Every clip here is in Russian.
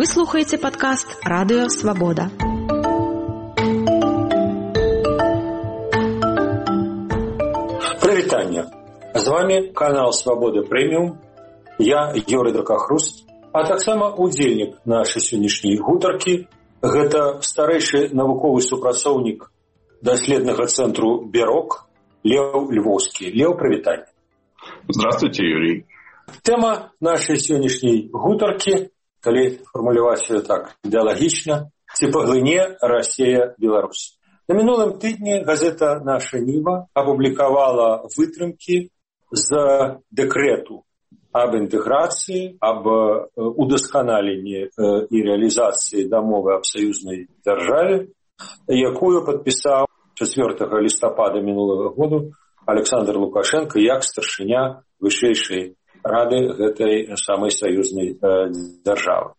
слухаеце падкаст «Радыё Свабода». Прывітанне! З вами канал «Свабода Прэміум». Я Юрый Дракахруст, а таксама удзельнік нашай сённяшняй гутаркі. Гэта старэйшы навуковы супрацоўнік даследнага цэнтру «Бярок» Леў Львоўскі. Леў, прывітанне! Здравствуйте, Юрий. Тема нашай сённяшняй гутаркі, калі фармуляваць её так ідэалагічна, ці паглыне Расія Беларусь. На мінулым тыдні газета «Наша Ніва» апублікавала вытрымкі з дэкрэту аб інтэграцыі, аб удасканаленні і рэалізацыі дамовы аб саюзнай дзяржаве, якую падпісаў 4 лістапада мінулага году Александр Лукашенко як старшыня вышэйшай рады гэтай самай саюзнай дзяржавы.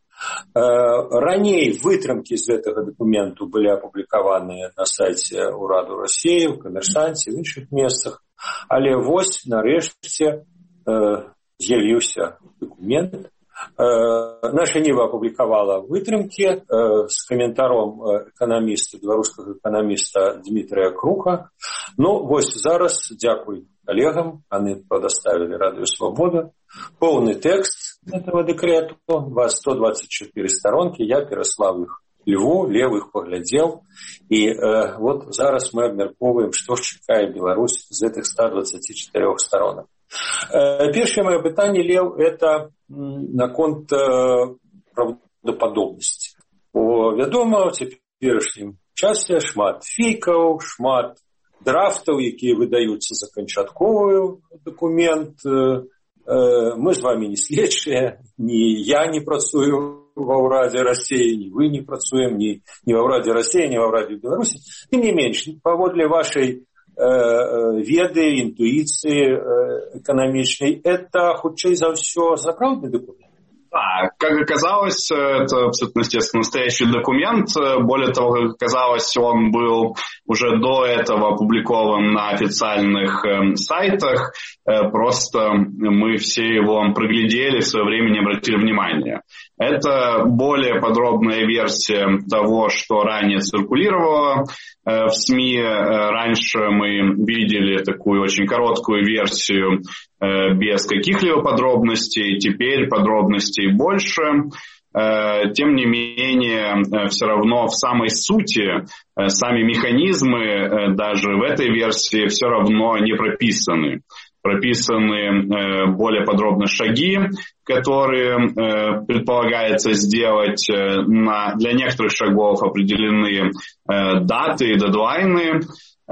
Раней вытрымкі з гэтага дакументу былі апублікаваныя на сайце ўраду Расіі, у «Камерсанце», в іншых месцах, але вось нарэшце з'явіўся дакумент. Наша Ніва апублікавала вытрымкі з каментаром эканаміста, беларускага эканаміста Дмітрыя Крука. Ну, вось зараз, дзякуй коллегам, они предоставили Радио Свобода. Полный текст этого декрета, 124 сторонки, я пераслаў их Льву, Лев их поглядел. И вот зараз мы абмяркоўваем, што ж чакае Беларусь з этих 124 сторонок. Першае маё пытанне, Лев, это наконт правдападобнасці. Бо, вядома, у цяперашнім часе шмат фейкаў, шмат драфтаў, якія выдаюцца за канчатковы дакумент. Мы з вами не следчыя, ні я не працую ва ўрадзе Расіі, ні вы не працуем, ні ва ўрадзе Расіі, ні ва ўрадзе Беларусі. Тым не менш, паводле вашай веды, інтуіцыі эканамічнай, это, хутчэй за ўсё, сапраўдны дакумент? Да, как оказалось, это абсолютно, естественно, настоящий документ. Более того, как оказалось, он был уже до этого опубликован на официальных сайтах. Просто мы все его проглядели, в свое время не обратили внимания. Это более подробная версия того, что ранее циркулировало в СМИ. Раньше мы видели такую очень короткую версию без каких-либо подробностей. Теперь подробностей больше. Тем не менее, все равно в самой сути сами механизмы даже в этой версии все равно не прописаны. Прописаны более подробно шаги, которые предполагается сделать. Для некоторых шагов определены даты и дедлайны.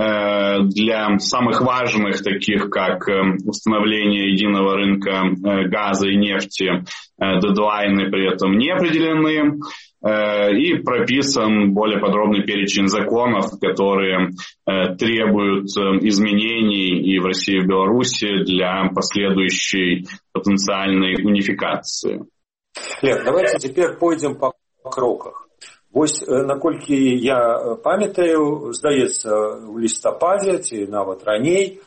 Для самых важных, таких как установление единого рынка газа и нефти, дедлайны при этом не определены. И прописан более подробный перечень законов, которые требуют изменений и в России, и в Беларуси для последующей потенциальной унификации. Лев, давайте теперь пойдем по кроках. Вось, наколькі я памятаю, здаецца, у лістападзе, ці нават раней,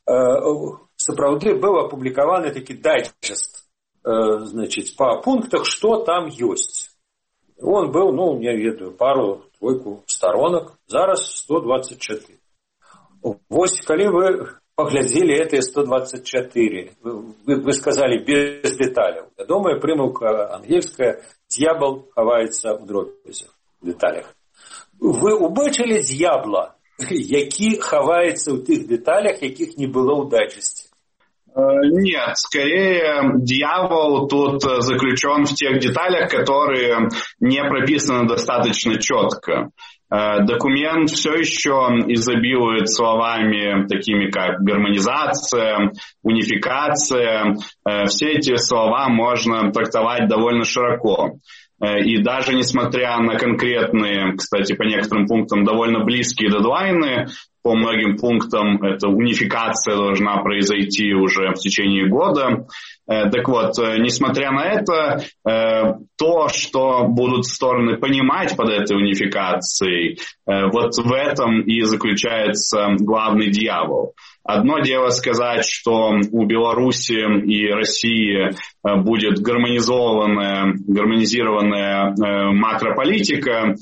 сапраўды быў апублікаваны такі дайджест, значит, по пунктах, што там ёсць. Он был, ну, я ведаю, пару-тройку сторонок, зараз 124. Вось, калі вы паглядзелі гэтыя 124, вы сказали без деталяў. Вядомая прымаўка ангельская, д'ябал хаваецца ў дробязях, в деталях. Вы убачылі д'ябла, які хаваецца ў тых деталях, якіх не было ў дайджесце? Нет, скорее дьявол тут заключен в тех деталях, которые не прописаны достаточно четко. Документ все еще изобилует словами, такими как гармонизация, унификация. Все эти слова можно трактовать довольно широко. И даже несмотря на конкретные, кстати, по некоторым пунктам довольно близкие дедлайны, по многим пунктам эта унификация должна произойти уже в течение года. Так вот, несмотря на это, то, что будут стороны понимать под этой унификацией, вот в этом и заключается главный дьявол. Одно дело сказать, что у Беларуси и России будет гармонизированная нормальная макрополитика,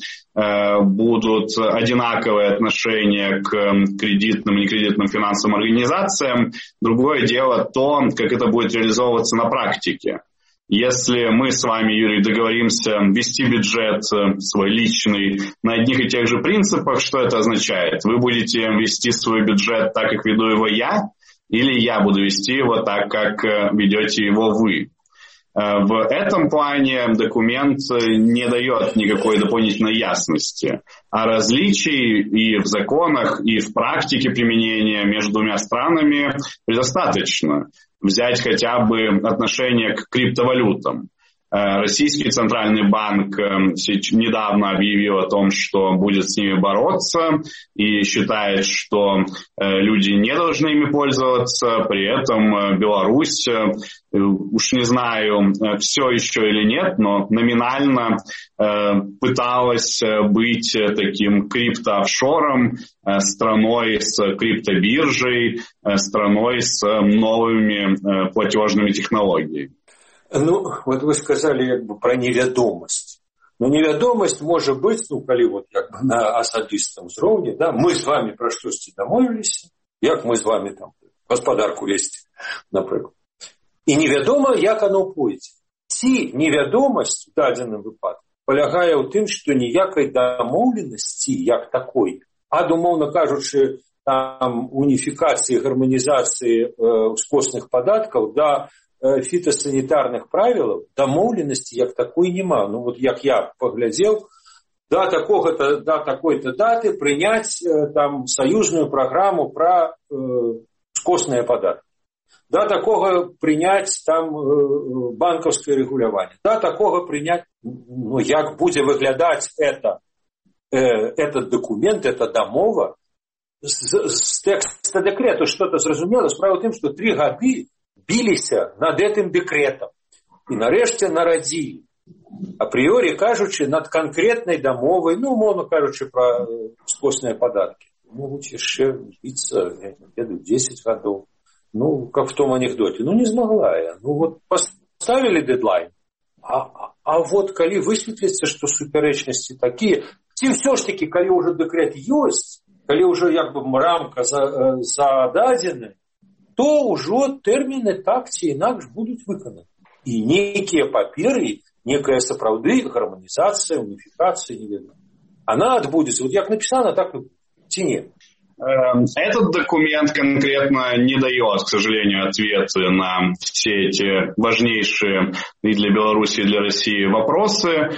будут одинаковые отношения к кредитным и некредитным финансовым организациям. Другое дело то, как это будет реализовываться на практике. Если мы с вами, Юрий, договоримся вести бюджет свой личный на одних и тех же принципах, что это означает? Вы будете вести свой бюджет так, как веду его я, или я буду вести его так, как ведете его вы? В этом плане документ не дает никакой дополнительной ясности, а различий и в законах, и в практике применения между двумя странами предостаточно. Взять хотя бы отношение к криптовалютам. Российский Центральный банк недавно объявил о том, что будет с ними бороться и считает, что люди не должны ими пользоваться. При этом Беларусь, уж не знаю, все еще или нет, но номинально пыталась быть таким криптоофшором, страной с криптобиржей, страной с новыми платежными технологиями. Ну, вот вы сказали про невядомость. Но невядомость может быть, коли вот на асабістым узроўні, да, мы з вами пра штосьці дамовіліся, як мы з вами там гаспадарку весці, напрыклад. І невядома, як оно пойдзе. Ці невядомасць у дадзеным выпадку палягае ў тым, што ніякай дамоўленасці як такой, умоўна кажучы, там уніфікацыі, гарманізацыі ускосных падаткаў, да, фітасанітарных правілаў дамоўленасці як такой няма. Ну вот як я паглядзеў, да такой-то даты прыняць там саюзную праграму пра скосныя падаткі. Да такога прыняць там банкаўскае рэгуляванне. Да такога прыняць, як будзе выглядаць этот документ, эта дамова з тэкста дэкрэту что-то зразумела. Справа ў тым, што 3 гады біліся над гэтым дэкрэтам і нарэшце нарадзілі, апрыёрі кажучы, над канкрэтнай дамовай, умоўна кажучы, пра скосныя падаткі. Могуць яшчэ біцца, я не ведаю, 10 гадоў. Как в том анекдоте. Не змагла я. Вот поставілі дэдлайн, а вот калі высветліцца, што супярэчнасці такія, ці ўсё ж такі, калі ўжо дэкрэт ёсць, калі ўжо рамка зададзеная, то ўжо тэрміны так ці інакш будуць выкананы. І нейкія паперы, некая сапраўды гарманізацыя, уніфікацыя, не ведаю. Она адбудзецца. Вот як написано, так и ці не. Этот документ конкретно не дает, к сожалению, ответы на все эти важнейшие и для Беларуси, и для России вопросы.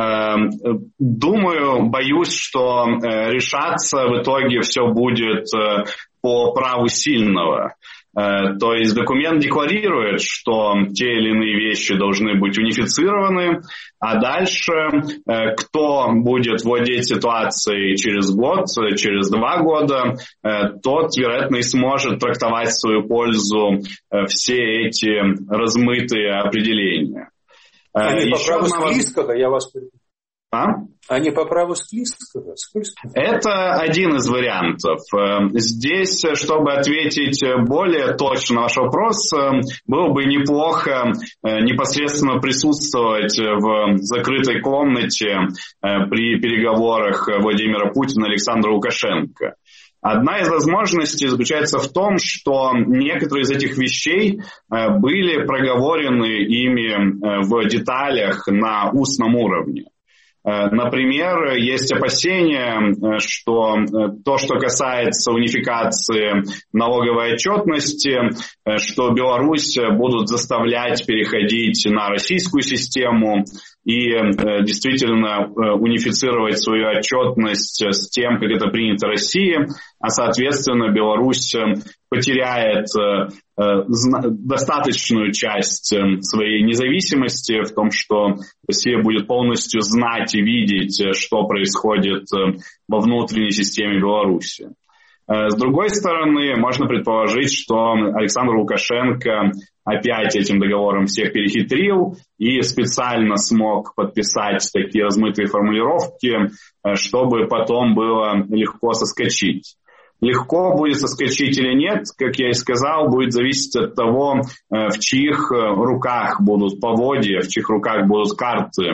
Боюсь, что решаться в итоге все будет по праву сильного. То есть документ декларирует, что те или иные вещи должны быть унифицированы, а дальше кто будет владеть ситуацией через год, через 2 года, тот, вероятно, и сможет трактовать в свою пользу все эти размытые определения. Они по праву Склизкого, я вас перебью. Они по праву Склизкого? Это один из вариантов. Здесь, чтобы ответить более точно на ваш вопрос, было бы неплохо непосредственно присутствовать в закрытой комнате при переговорах Владимира Путина и Александра Лукашенко. Одна из возможностей заключается в том, что некоторые из этих вещей были проговорены ими в деталях на устном уровне. Например, есть опасения, что то, что касается унификации налоговой отчетности, что Беларусь будут заставлять переходить на российскую систему и действительно унифицировать свою отчетность с тем, как это принято в России, а соответственно Беларусь потеряет достаточную часть своей независимости в том, что Россия будет полностью знать и видеть, что происходит во внутренней системе Беларуси. С другой стороны, можно предположить, что Александр Лукашенко опять этим договором всех перехитрил и специально смог подписать такие размытые формулировки, чтобы потом было легко соскочить. Легко будет соскочить или нет, как я и сказал, будет зависеть от того, в чьих руках будут поводья, в чьих руках будут карты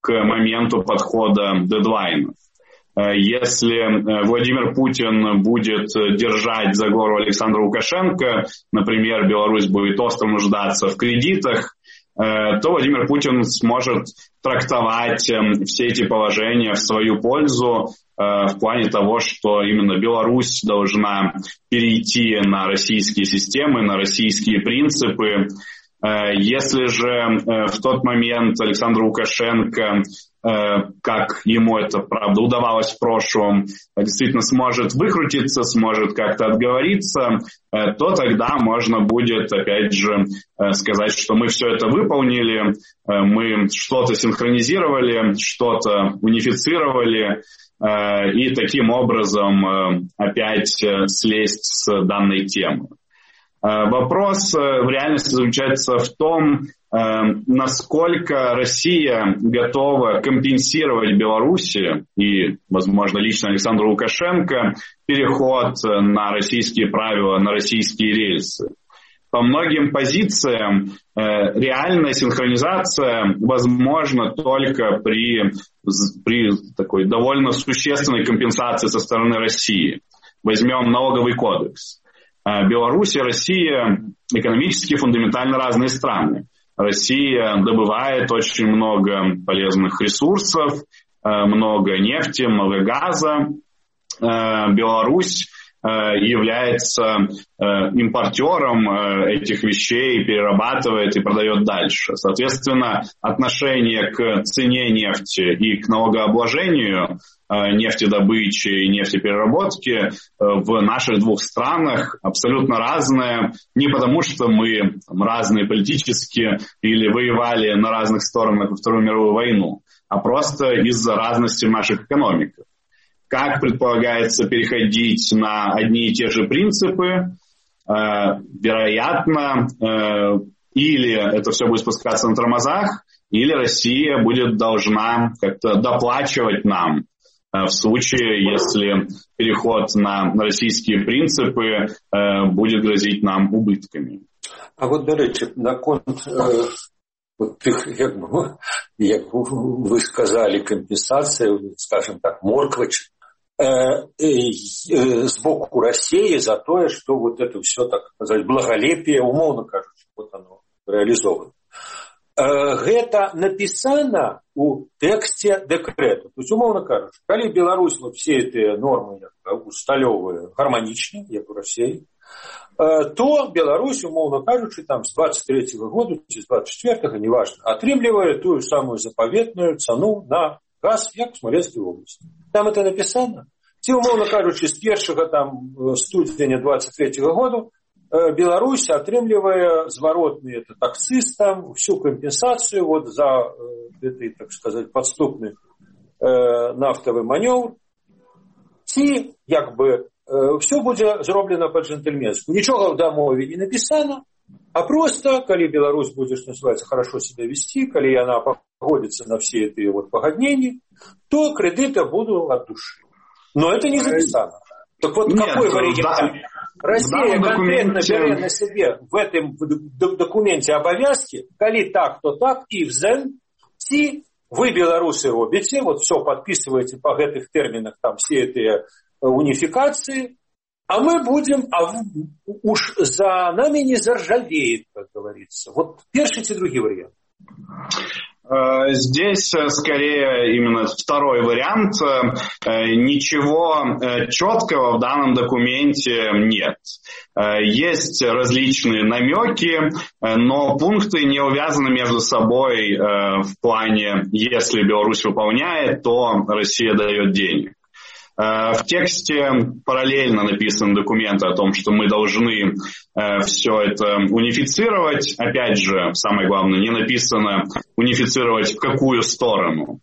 к моменту подхода дедлайнов. Если Владимир Путин будет держать за горло Александра Лукашенко, например, Беларусь будет остро нуждаться в кредитах, то Владимир Путин сможет трактовать все эти положения в свою пользу в плане того, что именно Беларусь должна перейти на российские системы, на российские принципы. Если же в тот момент Александр Лукашенко, как ему это, правда, удавалось в прошлом, действительно сможет выкрутиться, сможет как-то отговориться, то тогда можно будет, опять же, сказать, что мы все это выполнили, мы что-то синхронизировали, что-то унифицировали, и таким образом опять слезть с данной темы. Вопрос в реальности заключается в том, насколько Россия готова компенсировать Беларуси и, возможно, лично Александру Лукашенко переход на российские правила, на российские рельсы. По многим позициям реальная синхронизация возможна только при такой довольно существенной компенсации со стороны России. Возьмем налоговый кодекс. Беларусь и Россия экономически фундаментально разные страны. Россия добывает очень много полезных ресурсов, много нефти, много газа. Беларусь является импортером этих вещей, перерабатывает и продает дальше. Соответственно, отношение к цене нефти и к налогообложению нефтедобычи и нефтепереработки в наших двух странах абсолютно разное. Не потому, что мы разные политически или воевали на разных сторонах во Вторую мировую войну, а просто из-за разности в наших экономиках. Как предполагается переходить на одни и те же принципы, вероятно, или это все будет спускаться на тормозах, или Россия будет должна как-то доплачивать нам в случае, если переход на российские принципы будет грозить нам убытками. А вот, до речі, на конт тих, як ви сказали, компенсація, скажем так, морквочек, с боку России за то, что вот это все, так сказать, благолепие, умовно кажучи, вот оно реализовано. Гэта написано у тексте декрету. То есть, умовно кажучи, коли Беларусь вот все эти нормы усталёвые гармоничны, як у России, то Беларусь, умовно кажучи, там с 23-го года, с 24-го, неважно, отрымливает ту самую заповедную цену на газ, як в Смоленской области. Там это написано. Ці, умовно кажучи, з 1 студеня 23-го года Беларусь отрымливая зворотный этот акциз, там, всю компенсацию вот за этой, так сказать, подступный нафтовый маневр. Ці, як бы, все буде зроблено по-джентльменски. Ничего в домове не написано, а просто, коли Беларусь будет, что называется, хорошо себя вести, коли она погодится на все эти вот погоднения, то кредиты будут от души. Но это не записано. Так вот, какой вариант? Россия конкретно берет на себе в этом документе обовязки, коли так, то так, и взен, ці вы, белорусы, робите, вот все подписываете по этих терминах, там все эти унификации, а мы будем, уж за нами не заржавеет, как говорится. Вот пишите другие варианты. Здесь скорее именно второй вариант. Ничего четкого в данном документе нет. Есть различные намеки, но пункты не увязаны между собой в плане, если Беларусь выполняет, то Россия дает денег. В тексте параллельно написан документ о том, что мы должны все это унифицировать. Опять же, самое главное, не написано унифицировать в какую сторону.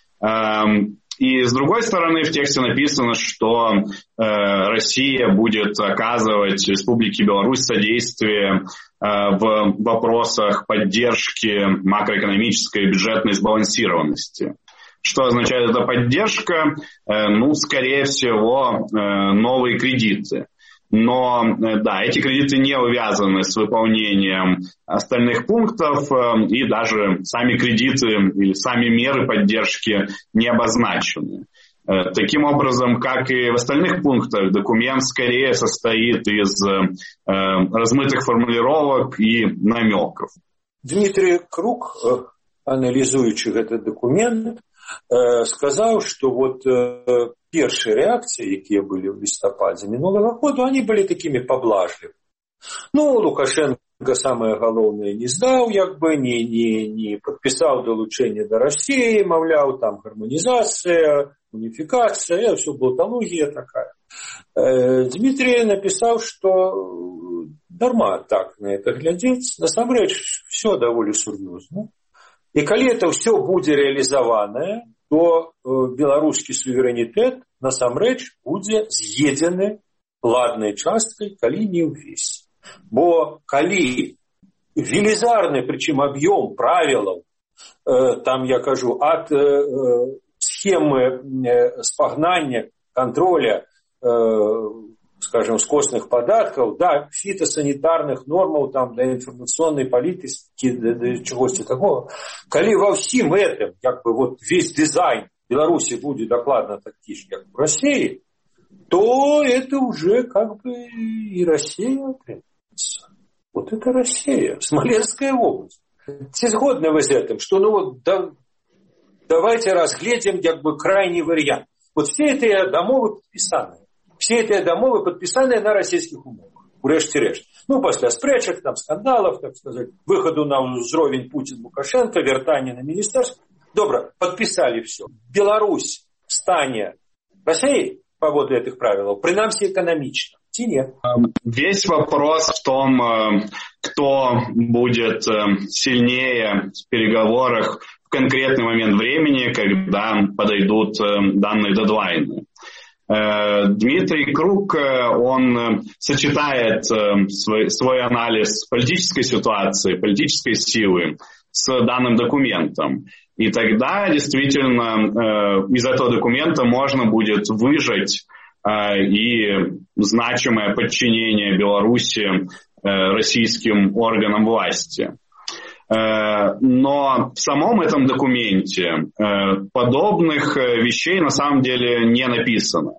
И с другой стороны, в тексте написано, что Россия будет оказывать Республике Беларусь содействие в вопросах поддержки макроэкономической и бюджетной сбалансированности. Что означает эта поддержка? Ну, скорее всего, новые кредиты. Но, да, эти кредиты не увязаны с выполнением остальных пунктов, и даже сами кредиты или сами меры поддержки не обозначены. Таким образом, как и в остальных пунктах, документ скорее состоит из размытых формулировок и намеков. Дмитрий Крук, аналізуючи этот документ, сказал, что вот первые реакции, которые были в листопаде минулого года, они были такими поблажливыми. Ну, Лукашенко самое головное не сдал, не подписал долучение до России, мовляв, там гармонизация, унификация, все болтология такая. Дмитрий написал, что нормально так на это глядеть, насамрэч все довольно серьезно. И когда это все будет реализовано, то белорусский суверенитет насамрэч будет съедены ладной часткой, коли не увесь. Бо коли велизарный, причем объем правил, там я кажу, от схемы спагнания, контроля, скажем, скосных податков, до фитосанитарных норм, там, до информационной политики, до чего-то такого. Коли во всем этом, вот весь дизайн Беларуси будет докладно такой же, как в России, то это уже и Россия. Вот это Россия, Смоленская область. Все сгодны вы с этим, что давайте разглядим крайний вариант. Вот все эти домовы подписаны на российских умовах. Урешті-решт. После спрячек, там, скандалов, так сказать, выходу на уровень Путин-Лукашенко, вертание на министерство. Добро, подписали все. Беларусь стане Россией по поводу этих правил, принамсі экономично. Нет. Весь вопрос в том, кто будет сильнее в переговорах в конкретный момент времени, когда подойдут данные дедлайны. Дмитрий Крук, он сочетает свой анализ политической ситуации, политической силы с данным документом. И тогда действительно из этого документа можно будет выжать и значимое подчинение Беларуси российским органам власти. Но в самом этом документе подобных вещей на самом деле не написано.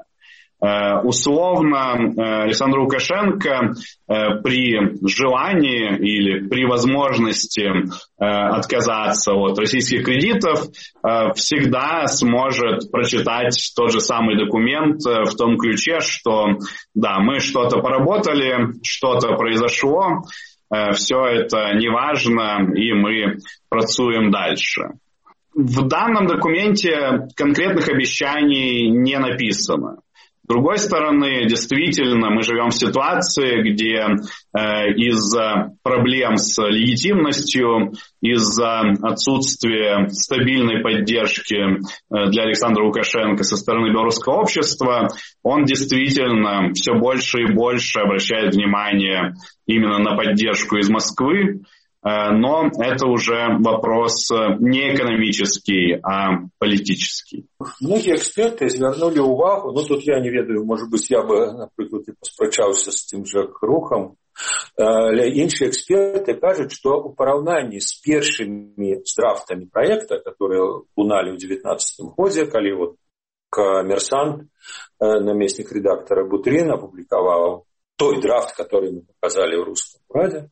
Условно, Александр Лукашенко при желании или при возможности отказаться от российских кредитов всегда сможет прочитать тот же самый документ в том ключе, что да, мы что-то поработали, что-то произошло, все это не важно, и мы працуем дальше. В данном документе конкретных обещаний не написано. С другой стороны, действительно, мы живем в ситуации, где из-за проблем с легитимностью, из-за отсутствия стабильной поддержки для Александра Лукашенко со стороны белорусского общества, он действительно все больше и больше обращает внимание именно на поддержку из Москвы. Но это уже вопрос не экономический, а политический. Многие эксперты звернули увагу, тут я не ведаю, может быть, я бы, например, поспрочался с тем же Крухом, іншие эксперты кажут, что у поравнании с первыми драфтами проекта, которые лунали в 2019 году, когда коммерсант, наместник редактора Бутрин, опубликовал той драфт, который мы показали в Русском раде,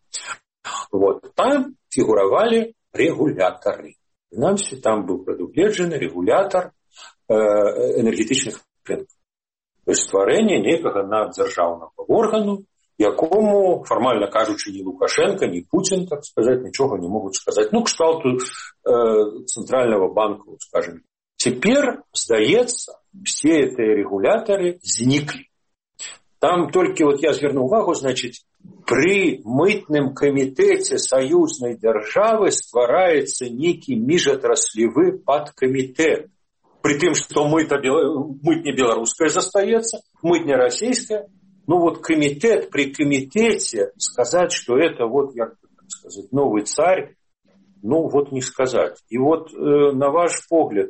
там фигуровали регуляторы. Там был предугледжений регулятор енергетичних ринків. Тобто створення некого наддержавного органу, якому, формально кажучи, ні Лукашенко, ні Путін, так сказати, нічого не можуть сказати. Кшталту Центрального банку, скажем. Теперь, здається, все эти регуляторы зникли. Там только, я звернув увагу, при митним комітеті союзної держави створається некий міжотраслевий падкомітет. При тем, что мытня белорусская застается, мытня российская. Комитет при комитете сказать, что это новый царь, не сказать. И на ваш погляд,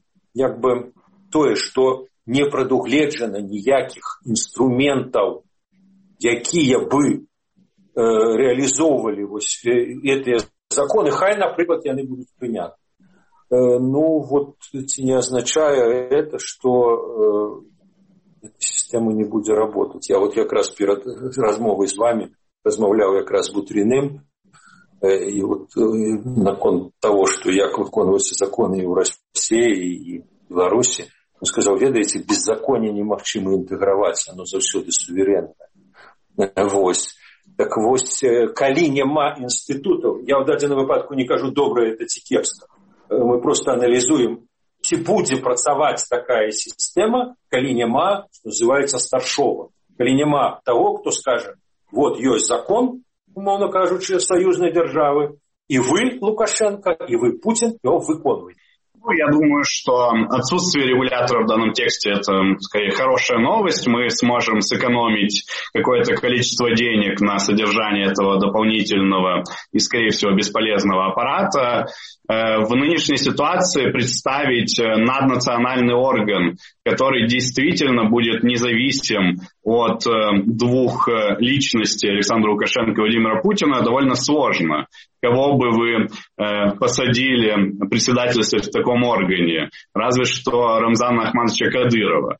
тое, что не прадугледжано ніяких інструментаў якія бы реалізоўвалі вось гэтыя законы, хай, напрыклад, яны будуць прыняты. Ну, вот ці не означае это, что эта система не будет работать. Я вот как раз перед размовой с вами размовлял как раз с Бутріным, и вот наконт того, что як выконваюцца законы и в России, и в Беларуси, он сказал, ведаеце, беззаконие немагчыма інтэграваць, оно заўсёды суверенное. Вось. Так вось, калі няма інстытутаў, я в дадзеным выпадку не кажу, добра это ці кепска. Мы просто аналізуем, ці будзе працаваць такая сістэма, калі няма, што называецца, старшова. Калі няма того, кто скажа, вот ёсць закон, умоўно кажучы, саюзнай дзяржавы, и вы, Лукашенко, и вы, Путин, его выконваете. Ну, я думаю, что отсутствие регулятора в данном тексте – это, скорее, хорошая новость. Мы сможем сэкономить какое-то количество денег на содержание этого дополнительного и, скорее всего, бесполезного аппарата. В нынешней ситуации представить наднациональный орган, который действительно будет независим от двух личностей, Александра Лукашенко и Владимира Путина, довольно сложно. Кого бы вы посадили председательствовать в таком органе? Разве что Рамзана Ахматовича Кадырова.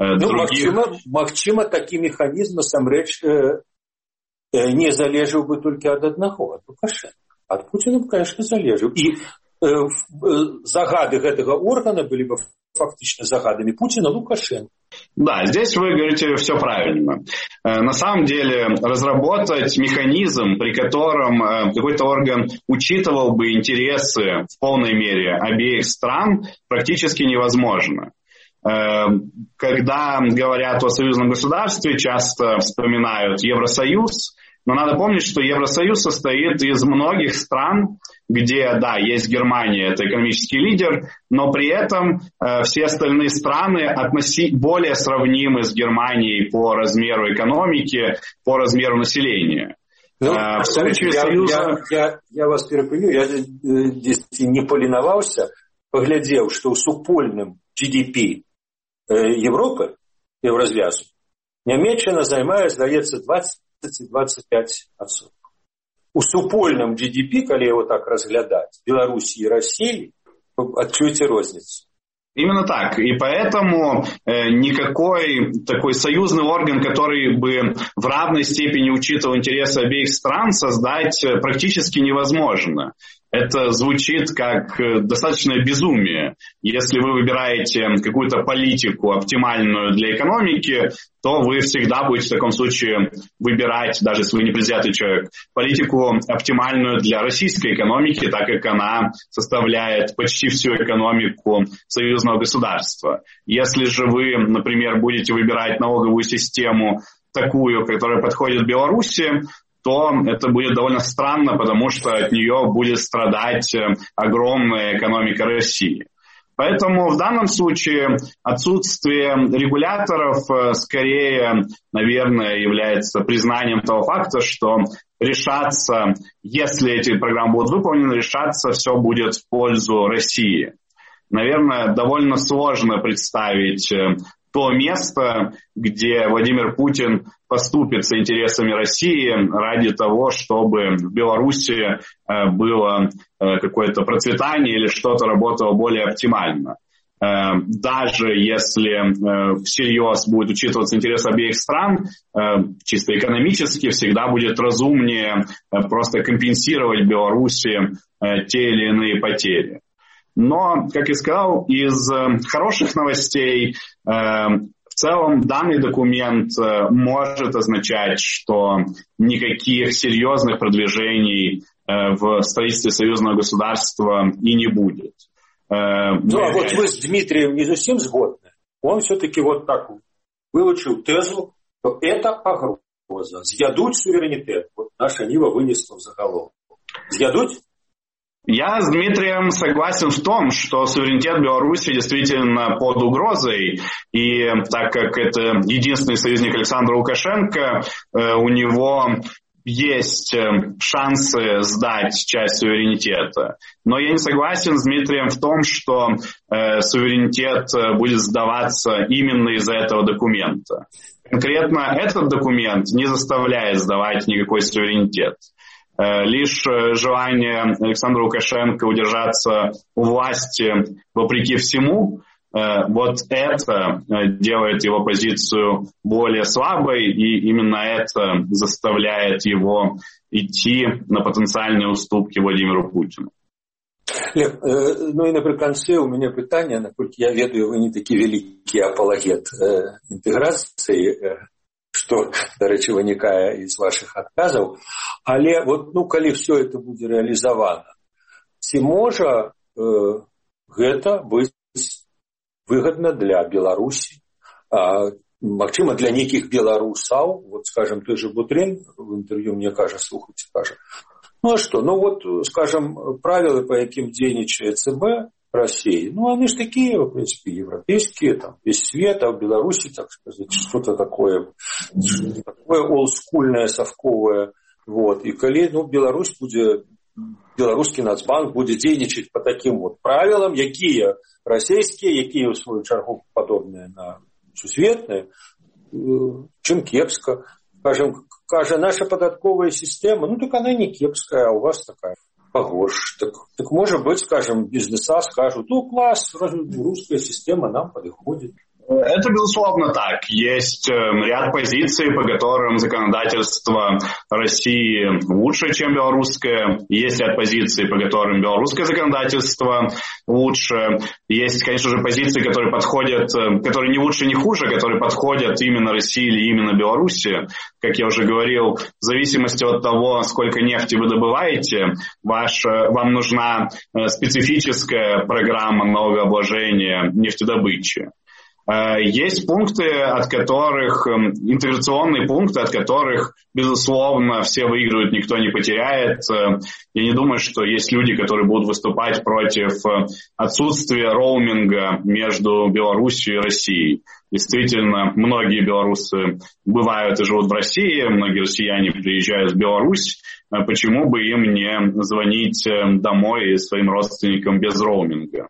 Магчыма, такі механізм насамрэч не залежаў бы толькі ад аднаго, ад Лукашенко. Ад Путина, конечно, залежаў. И загады гэтага органа были бы фактично загадами Путина, Лукашенко. Да, здесь вы говорите все правильно. На самом деле разработать механизм, при котором какой-то орган учитывал бы интересы в полной мере обеих стран, практически невозможно. Когда говорят о союзном государстве, часто вспоминают Евросоюз, но надо помнить, что Евросоюз состоит из многих стран, где, да, есть Германия, это экономический лидер, но при этом все остальные страны более сравнимы с Германией по размеру экономики, по размеру населения. Ну, в случае Союза... Я вас перепыню, я здесь не полиновался, поглядел, что в супольном GDP Европы, Еврозвязу, Нямеччина займае, здаецца, 20-25%. У супольном GDP, коли его так разглядать, Беларуси и России, отчуете розницу. Именно так. И поэтому никакой такой союзный орган, который бы в равной степени учитывал интересы обеих стран, создать практически невозможно. Это звучит как достаточное безумие. Если вы выбираете какую-то политику оптимальную для экономики, то вы всегда будете в таком случае выбирать, даже если вы не предвзятый человек, политику оптимальную для российской экономики, так как она составляет почти всю экономику союзного государства. Если же вы, например, будете выбирать налоговую систему такую, которая подходит Беларуси, то это будет довольно странно, потому что от нее будет страдать огромная экономика России. Поэтому в данном случае отсутствие регуляторов скорее, наверное, является признанием того факта, что решаться, если эти программы будут выполнены, решаться все будет в пользу России. Наверное, довольно сложно представить то место, где Владимир Путин поступится интересами России ради того, чтобы в Беларуси было какое-то процветание или что-то работало более оптимально. Даже если всерьез будет учитываться интерес обеих стран, чисто экономически всегда будет разумнее просто компенсировать Беларуси те или иные потери. Но, как я сказал, из хороших новостей в целом данный документ может означать, что никаких серьезных продвижений в строительстве союзного государства и не будет. Ну, а вот вы с Дмитрием не совсем сгодны. Он все-таки вот так вылучил тезу, что это погроза. З'ядуть суверенитет. Вот наша Нива вынесла в заголовок. З'ядуть? Я с Дмитрием согласен в том, что суверенитет Беларуси действительно под угрозой, и так как это единственный союзник Александра Лукашенко, у него есть шансы сдать часть суверенитета. Но я не согласен с Дмитрием в том, что суверенитет будет сдаваться именно из-за этого документа. Конкретно этот документ не заставляет сдавать никакой суверенитет. Лишь желание Александра Лукашенко удержаться у власти вопреки всему, вот это делает его позицию более слабой, и именно это заставляет его идти на потенциальные уступки Владимиру Путину. Лев, ну і наприкінці у мене питання, наскільки я ведаю, ви не такий великий апологет інтеграції, що, до речі, виникає із ваших відказів. Але от, ну, коли все це буде реалізовано, ці може гэта бути выгодно для Беларусі, магчыма, для нейкіх беларусаў, вот, скажем, той же Бутрин в интервью мне кажа, ну а что, ну вот, скажем, правила, по яким дзейнічае ЦБ России, ну они же такие, в принципе, европейские, там, весь свет, а в Беларуси, так сказать, что-то такое олдскульное, совковое, вот, и коли, ну, Беларусь будет, беларускі Нацбанк будет дзейнічаць по таким вот правилам, якія российские, якія, в свою чаргу, подобные на сусветные, чым кепска. Скажем, наша податковая система, ну так она не кепская, а у вас такая похож. Так может быть, скажем, бизнеса скажут, ну класс, русская система нам подходит. Это, безусловно, так. Есть ряд позиций, по которым законодательство России лучше, чем белорусское. Есть ряд позиций, по которым белорусское законодательство лучше. Есть, конечно же, позиции, которые подходят, которые не лучше, не хуже, которые подходят именно России или именно Беларуси. Как я уже говорил, в зависимости от того, сколько нефти вы добываете, вам нужна специфическая программа налогообложения нефтедобычи. Есть пункты, от которых, интеграционные пункты, от которых, безусловно, все выигрывают, никто не потеряет. Я не думаю, что есть люди, которые будут выступать против отсутствия роуминга между Беларусью и Россией. Действительно, многие белорусы бывают и живут в России, многие россияне приезжают в Беларусь. Почему бы им не звонить домой своим родственникам без роуминга?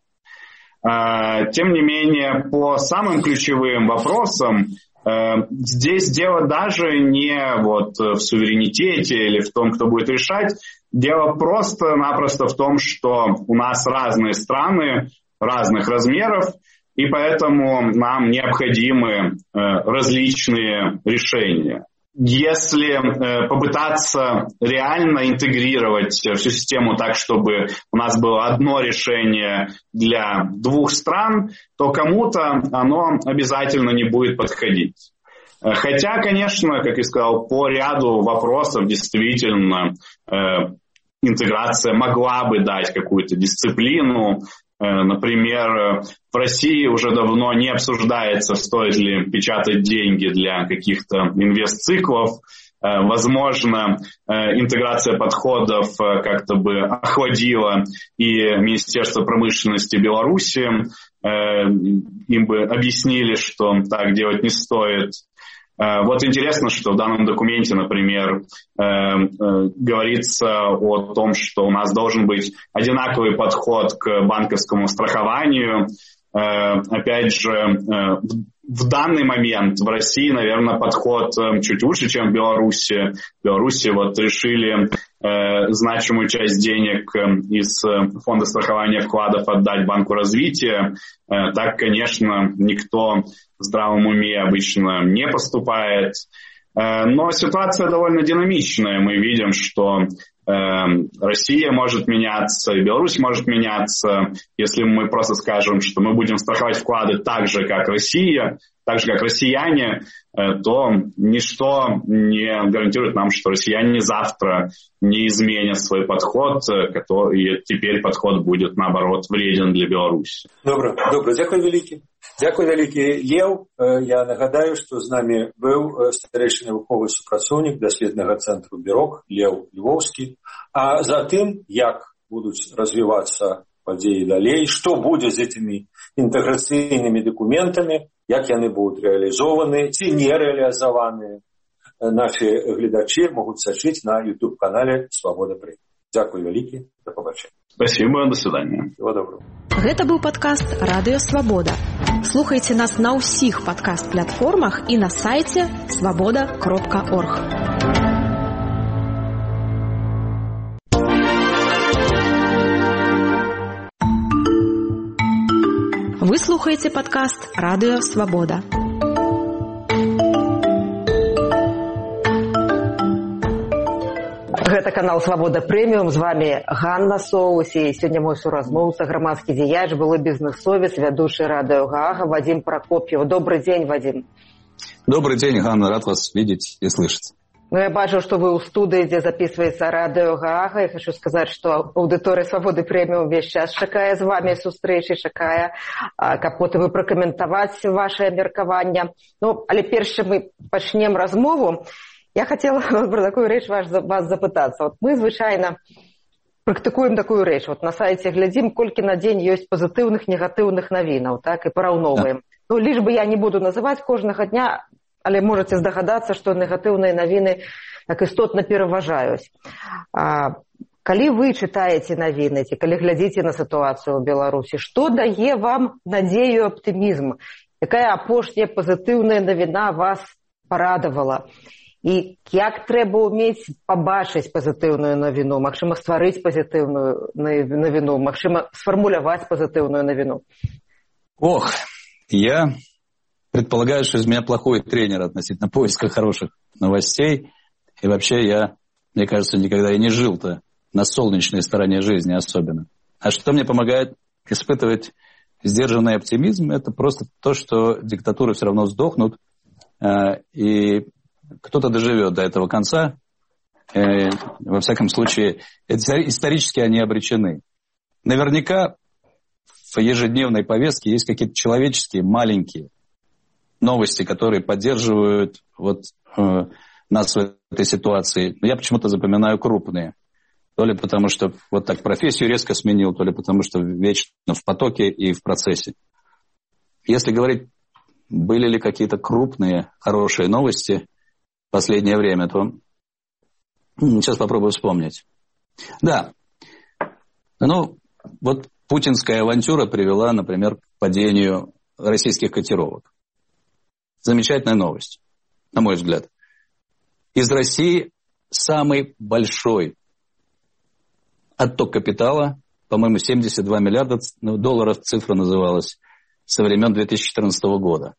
Тем не менее, по самым ключевым вопросам, здесь дело даже не вот в суверенитете или в том, кто будет решать. Дело просто-напросто в том, что у нас разные страны, разных размеров, и поэтому нам необходимы различные решения. Если попытаться реально интегрировать всю систему так, чтобы у нас было одно решение для двух стран, то кому-то оно обязательно не будет подходить. Хотя, конечно, как я сказал, по ряду вопросов действительно интеграция могла бы дать какую-то дисциплину. Например, в России уже давно не обсуждается, стоит ли печатать деньги для каких-то инвестциклов. Возможно, интеграция подходов как-то бы охладила и Министерство промышленности Беларуси. Им бы объяснили, что так делать не стоит. Вот интересно, что в данном документе, например, говорится о том, что у нас должен быть одинаковый подход к банковскому страхованию. Опять же, в данный момент в России, наверное, подход чуть лучше, чем в Беларуси. В Беларуси вот решили значимую часть денег из фонда страхования вкладов отдать Банку развития. Так, конечно, никто в здравом уме обычно не поступает. Но ситуация довольно динамичная. Мы видим, что Россия может меняться, и Беларусь может меняться. Если мы просто скажем, что мы будем страховать вклады так же, как Россия, так же, как россияне, то ничто не гарантирует нам, что россияне завтра не изменят свой подход, и теперь подход будет, наоборот, вреден для Беларуси. Добре. Дякую велике. Дякую велике, Лев. Я нагадаю, что з нами был старейший навуковый супрацоўнік даследнага цэнтру Бюрок Лев Львовскі. А затым, як будуць развиваться падзеі далей, што будзе з этими інтэграцыйнымі документами, як яны будуць реализованы, ці не реализованы, наши глядачи могут сачыць на YouTube-канале «Свобода Пресс». Дякую велике. До побачення. Спасибо, до свидания. Всего доброго. Гэта быў падкаст «Радыё Свабода». Слухайце нас на ўсіх падкаст-платформах і на сайце swaboda.org. Вы слухаеце падкаст «Радыё Свабода». Гэта канал «Свабода Прэміум». З вами Ганна Соус. І сёння мой суразмоўца, грамадскі дзеяч, былы бізнэсовец, вядучы радыё Гаага Вадим Прокопьев. Добрый день, Вадим. Добрый день, Ганна. Рад вас видеть и слышать. Ну, я бачу, что вы ў студыі, дзе записывается радыё Гаага. Я хочу сказать, что аудитория «Свободы Премиум» весь час чакае з вами сустрэчы, чакае, каб потым вы пракаментаваць ваше меркаванне. Ну, але перш чым мы пачнем размову, я хотела про такую рэч вас запытацца. Вот мы звычайна практыкуем такую рэч. Вот на сайце глядзім, колькі на дзень ёсць пазітыўных, негатыўных навінаў, так, і параўноўваем. Да. Ну, лишь бы я не буду называць кожнага дня, але можете здагадацца, што негатыўныя навіны так істотна пераважаюць. Калі вы чытаеце навіны, ці калі глядзіце на сітуацыю ў Беларусі, што дае вам надзею, аптымізм? Якая апошняя пазітыўная навіна вас парадавала? І як трэба ўмець пабачыць пазітыўную навіну, магчыма стварыць пазітыўную навіну, магчыма сфармуляваць пазітыўную навіну? Ох, я предполагаю, что из меня плохой тренер относительно поиска хороших новостей. И вообще я, мне кажется, никогда и не жил-то на солнечной стороне жизни особенно. А что мне помогает испытывать сдержанный оптимизм, это просто то, что диктатуры все равно сдохнут, и кто-то доживет до этого конца. Во всяком случае, исторически они обречены. Наверняка в ежедневной повестке есть какие-то человеческие, маленькие новости, которые поддерживают нас в этой ситуации. Но я почему-то запоминаю крупные. То ли потому, что вот так профессию резко сменил, то ли потому, что вечно в потоке и в процессе. Если говорить, были ли какие-то крупные, хорошие новости в последнее время, то сейчас попробую вспомнить. Да. Ну, вот путинская авантюра привела, например, к падению российских котировок. Замечательная новость, на мой взгляд. Из России самый большой отток капитала, по-моему, 72 миллиарда долларов, цифра называлась, со времен 2014 года.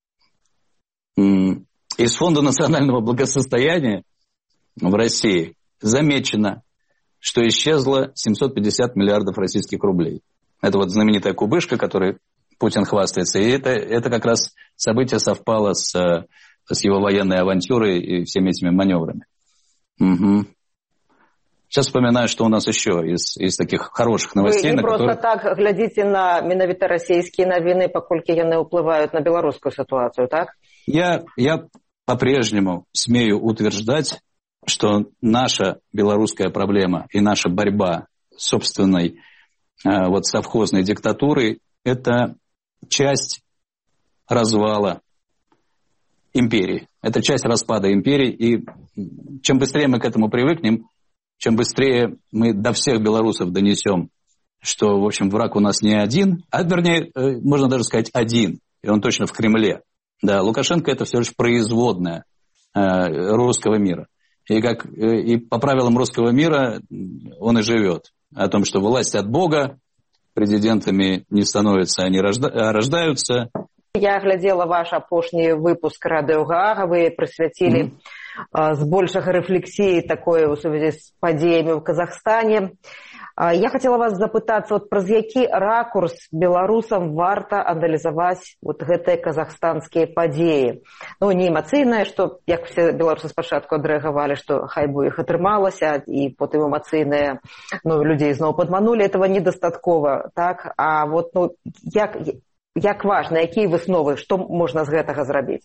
Из Фонда национального благосостояния в России замечено, что исчезло 750 миллиардов российских рублей. Это вот знаменитая кубышка, которой Путин хвастается. И это как раз событие совпало с его военной авантюрой и всеми этими маневрами. Угу. Сейчас вспоминаю, что у нас еще из таких хороших новостей. Вы не просто так глядите на менавіта расійскія навіны, паколькі яны ўплываюць на беларускую ситуацию, так? Я по-прежнему смею утверждать, что наша белорусская проблема и наша борьба с собственной совхозной диктатурой – это часть развала империи. Это часть распада империи. И чем быстрее мы к этому привыкнем, чем быстрее мы до всех белорусов донесем, что, в общем, враг у нас не один, а вернее, можно даже сказать один, и он точно в Кремле. Да, Лукашенко – это всего лишь производная русского мира. И по правилам русского мира он и живет. О том, что власть от Бога, президентами не становятся, они рождаются. Я глядела ваш апошні выпуск радыё Гаага, вы прысвяцілі збольшага рэфлексіі такой у сувязі з падзеямі ў Казахстане. Я хотела вас запытацца, вот праз які ракурс беларусам варта аналізаваць вот гэтыя казахстанскія падзеі. Ну, не эмацыйнае, што, як все беларусы спачатку адрэагавалі, што хай бы іх атрымалася, і потым эмацыйныя, людзей зноў падманулі, этого недастаткова, так? А вот, як важна, якія высновы, што можна з гэтага зрабіць?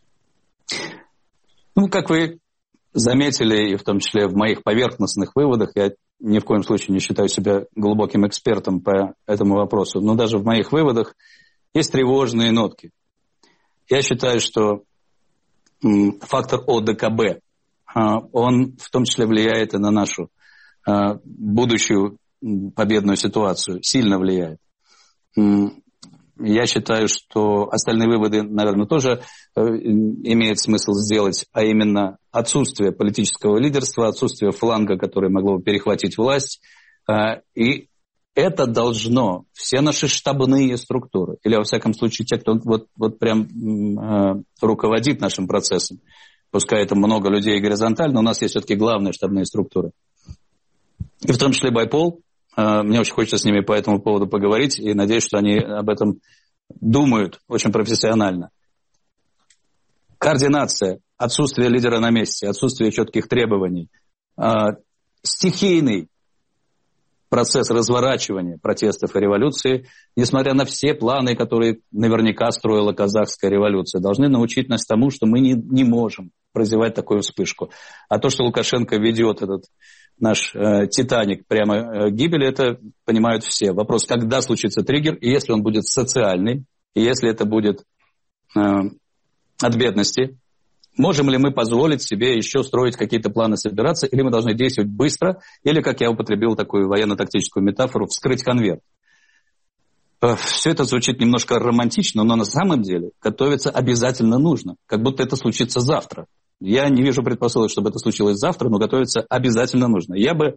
Ну, как вы заметили, и в том числе в моих поверхностных выводах, я ни в коем случае не считаю себя глубоким экспертом по этому вопросу, но даже в моих выводах есть тревожные нотки. Я считаю, что фактор ОДКБ, он в том числе влияет и на нашу будущую победную ситуацию, сильно влияет. Я считаю, что остальные выводы, наверное, тоже имеет смысл сделать, а именно отсутствие политического лидерства, отсутствие фланга, который могло бы перехватить власть. И это должно все наши штабные структуры, или, во всяком случае, те, кто вот прям руководит нашим процессом, пускай это много людей горизонтально, у нас есть все-таки главные штабные структуры. И в том числе Байпол. Мне очень хочется с ними по этому поводу поговорить, и надеюсь, что они об этом думают очень профессионально. Координация, отсутствие лидера на месте, отсутствие четких требований, стихийный процесс разворачивания протестов и революции, несмотря на все планы, которые наверняка строила казахская революция, должны научить нас тому, что мы не можем прозевать такую вспышку. А то, что Лукашенко ведет этот наш «Титаник» прямо гибели, это понимают все. Вопрос, когда случится триггер, и если он будет социальный, и если это будет от бедности, можем ли мы позволить себе еще строить какие-то планы, собираться, или мы должны действовать быстро, или, как я употребил такую военно-тактическую метафору, вскрыть конверт. Все это звучит немножко романтично, но на самом деле готовиться обязательно нужно, как будто это случится завтра. Я не вижу предпосылок, чтобы это случилось завтра, но готовиться обязательно нужно. Я бы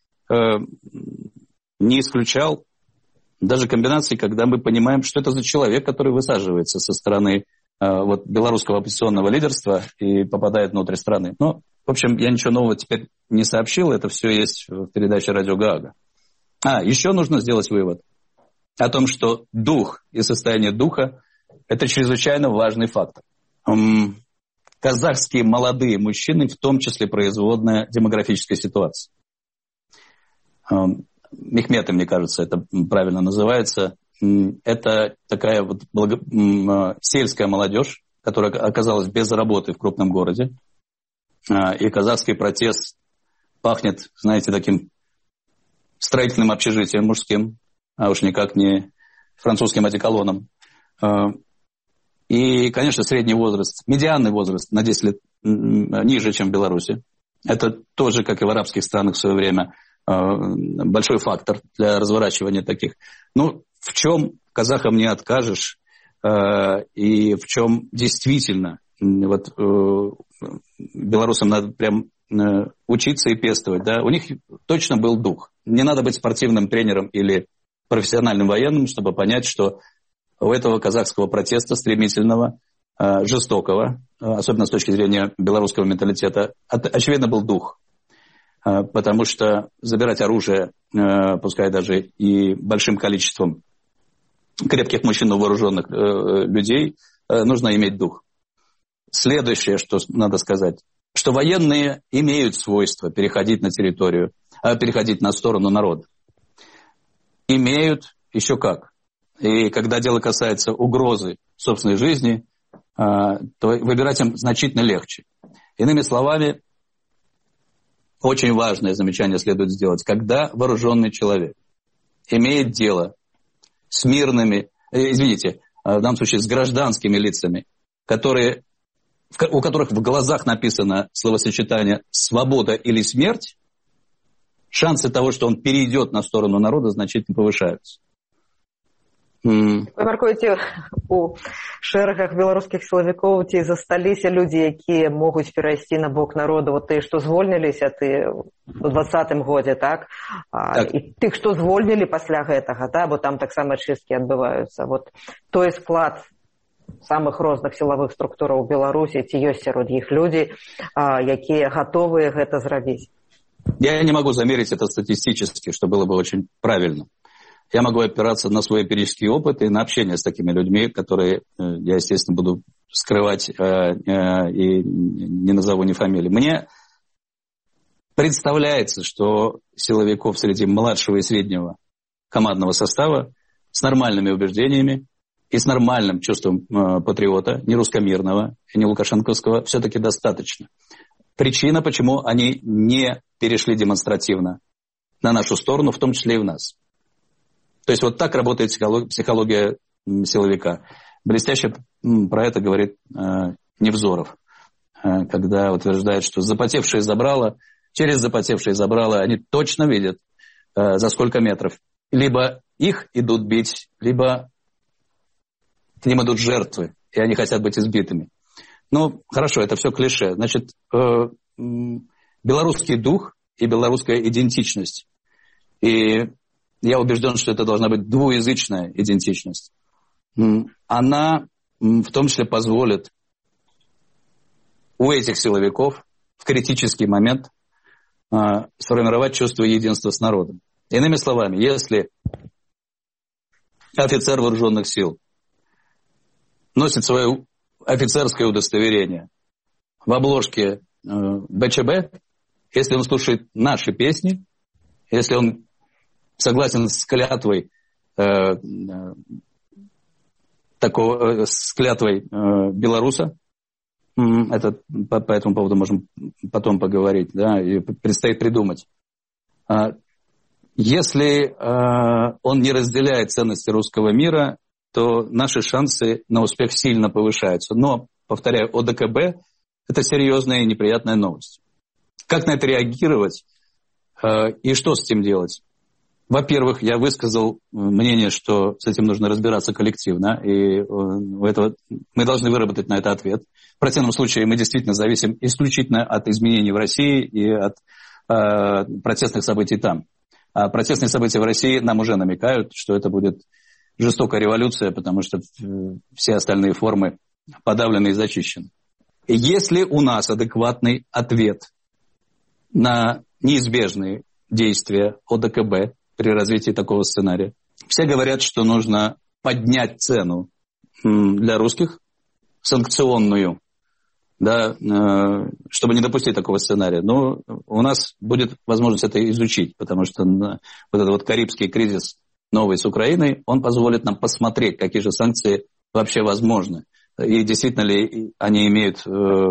не исключал даже комбинации, когда мы понимаем, что это за человек, который высаживается со стороны белорусского оппозиционного лидерства и попадает внутрь страны. Ну, в общем, я ничего нового теперь не сообщил, это все есть в передаче «Радио Гаага». Еще нужно сделать вывод о том, что дух и состояние духа – это чрезвычайно важный фактор. Казахские молодые мужчины, в том числе производная демографической ситуации. Мехметы, мне кажется, это правильно называется. Это такая вот сельская молодежь, которая оказалась без работы в крупном городе. И казахский протест пахнет, знаете, таким строительным общежитием мужским, а уж никак не французским одеколоном. И, конечно, средний возраст, медианный возраст на 10 лет ниже, чем в Беларуси. Это тоже, как и в арабских странах в свое время, большой фактор для разворачивания таких. Ну, в чем казахам не откажешь, и в чем действительно вот, белорусам надо прям учиться и пестовать. Да? У них точно был дух. Не надо быть спортивным тренером или профессиональным военным, чтобы понять, что у этого казахского протеста стремительного, жестокого, особенно с точки зрения белорусского менталитета, очевидно был дух. Потому что забирать оружие, пускай даже и большим количеством крепких мужчин, но вооруженных людей, нужно иметь дух. Следующее, что надо сказать, что военные имеют свойство переходить на территорию, переходить на сторону народа. Имеют еще как. И когда дело касается угрозы собственной жизни, то выбирать им значительно легче. Иными словами, очень важное замечание следует сделать. Когда вооруженный человек имеет дело с мирными, в данном случае с гражданскими лицами, у которых в глазах написано словосочетание «свобода» или «смерть», шансы того, что он перейдет на сторону народа, значительно повышаются. Вы мяркуеце, у шэрагах беларускіх сілавікоў ці засталіся людзі, якія могуць перайсці на бок народу, вот тыя, што звольніліся ты ў 20-м годзе, так? І тых, што звольнілі пасля гэтага, да? Бо там таксама чысткі адбываюцца. Вот той склад самых розных сілавых структураў Беларусі, ці ёсць сярод іх людзі, якія гатовыя гэта зрабіць? Я не могу замерить это статистически, что было бы очень правильно. Я могу опираться на свой эмпирический опыт и на общение с такими людьми, которые я, естественно, буду скрывать и не назову ни фамилии. Мне представляется, что силовиков среди младшего и среднего командного состава с нормальными убеждениями и с нормальным чувством патриота, не русскомирного и не лукашенковского, все-таки достаточно. Причина, почему они не перешли демонстративно на нашу сторону, в том числе и в нас. То есть вот так работает психология силовика. Блестяще про это говорит Невзоров, когда утверждает, что запотевшие забрала, через запотевшие забрала они точно видят, за сколько метров. Либо их идут бить, либо к ним идут жертвы, и они хотят быть избитыми. Ну, хорошо, это все клише. Значит, белорусский дух и белорусская идентичность. И я убежден, что это должна быть двуязычная идентичность. Она в том числе позволит у этих силовиков в критический момент сформировать чувство единства с народом. Иными словами, если офицер вооруженных сил носит свое офицерское удостоверение в обложке БЧБ, если он слушает наши песни, если он согласен с клятвой с клятвой белоруса, это по этому поводу можем потом поговорить, да, и предстоит придумать. Если он не разделяет ценности русского мира, то наши шансы на успех сильно повышаются. Но, повторяю, ОДКБ – это серьезная и неприятная новость. Как на это реагировать и что с этим делать? Во-первых, я высказал мнение, что с этим нужно разбираться коллективно, и мы должны выработать на это ответ. В противном случае мы действительно зависим исключительно от изменений в России и от протестных событий там. А протестные события в России нам уже намекают, что это будет жестокая революция, потому что все остальные формы подавлены и зачищены. Если у нас адекватный ответ на неизбежные действия ОДКБ при развитии такого сценария, все говорят, что нужно поднять цену для русских, санкционную, да, чтобы не допустить такого сценария. Но у нас будет возможность это изучить, потому что вот этот вот карибский кризис новый с Украиной, он позволит нам посмотреть, какие же санкции вообще возможны. И действительно ли они имеют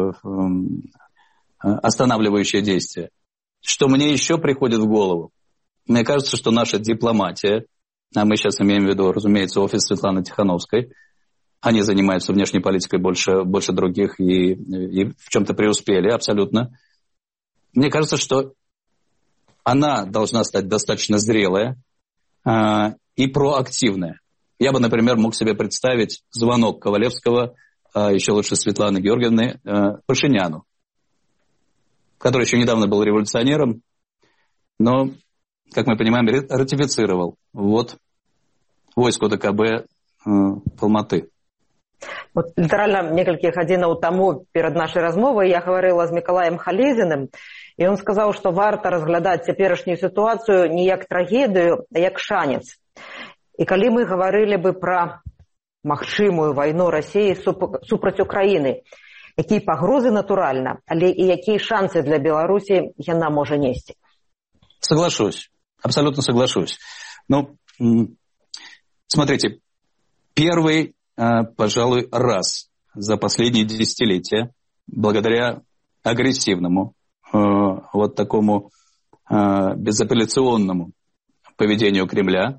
останавливающее действие. Что мне еще приходит в голову? Мне кажется, что наша дипломатия, а мы сейчас имеем в виду, разумеется, офис Светланы Тихановской, они занимаются внешней политикой больше других и в чем-то преуспели абсолютно. Мне кажется, что она должна стать достаточно зрелая и проактивная. Я бы, например, мог себе представить звонок Ковалевского, еще лучше Светланы Георгиевны, Пашиняну, который еще недавно был революционером, но, как мы понимаем, ратифицировал ввод войск ОДКБ в Алматы. Вот літаральна некалькі гадзінаў таму перад нашай размовай я гаварыла з Мікалаем Халезіным, і ён сказаў, што варта разглядаць цяперашнюю сітуацыю не як трагедыю, а як шанец. І калі мы гаварылі бы пра магчымую вайну Расіі супраць Украіны, якія пагрозы натуральна, але і якія шансы для Беларусі яна можа несці? Соглашусь, абсолютно соглашусь. Ну, смотрите, первый, пожалуй, раз за последние десятилетия, благодаря агрессивному, вот такому безапелляционному поведению Кремля,